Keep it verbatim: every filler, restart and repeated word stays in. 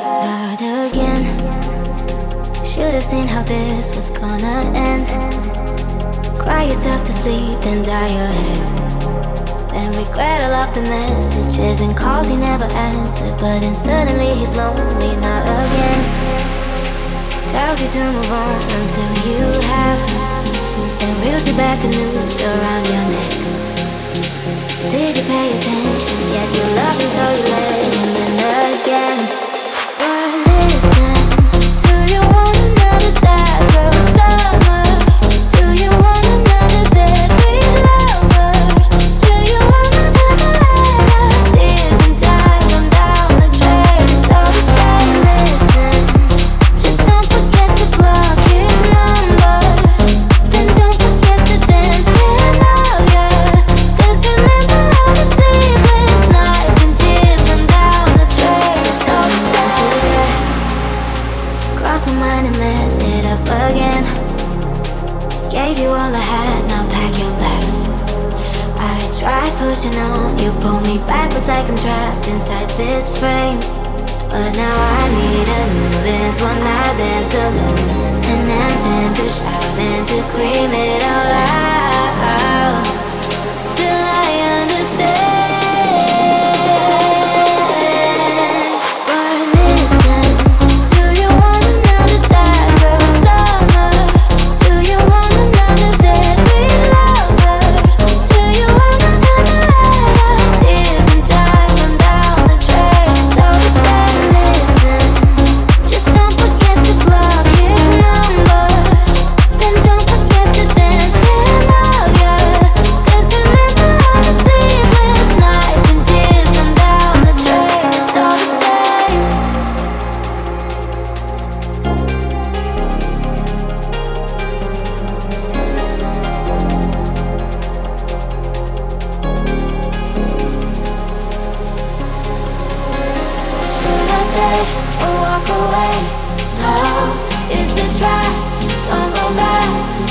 Start again. Should've seen how this was gonna end. Cry yourself to sleep, then dye your hair. Then regret all of the messages and calls he never answered. But then suddenly he's lonely, not again. Tells you to move on until you have. Then reels you back the noose around your neck. Did you pay attention? Yet you loved him so you let him in again. But listen, do you want another sad girl summer? Do you want another deadbeat lover? Do you want another night of tears and time on down the drain? So say listen, just don't forget to block his number. Then don't forget to dance him out, yeah. 'Cause remember all the sleepless nights and tears run down the drain. So say cross my mind and mess it up again. Gave you all I had, now pack your bags. I tried pushing on, you pull me back, it's like I'm trapped inside this frame. But now I need a new this one night, there's alone. An anthem to shout and to scream it out loud. Till I understand. But listen, do you want another sad girl summer? Do you want another deadbeat lover? Do you want another night of tears and time run down the drain? So say listen, just don't forget to block his number. Then don't forget to dance him out, yeah. 'Cause remember all the sleepless nights and tears run down the drain. So say should I stay or walk away? No, it's a try, don't go back.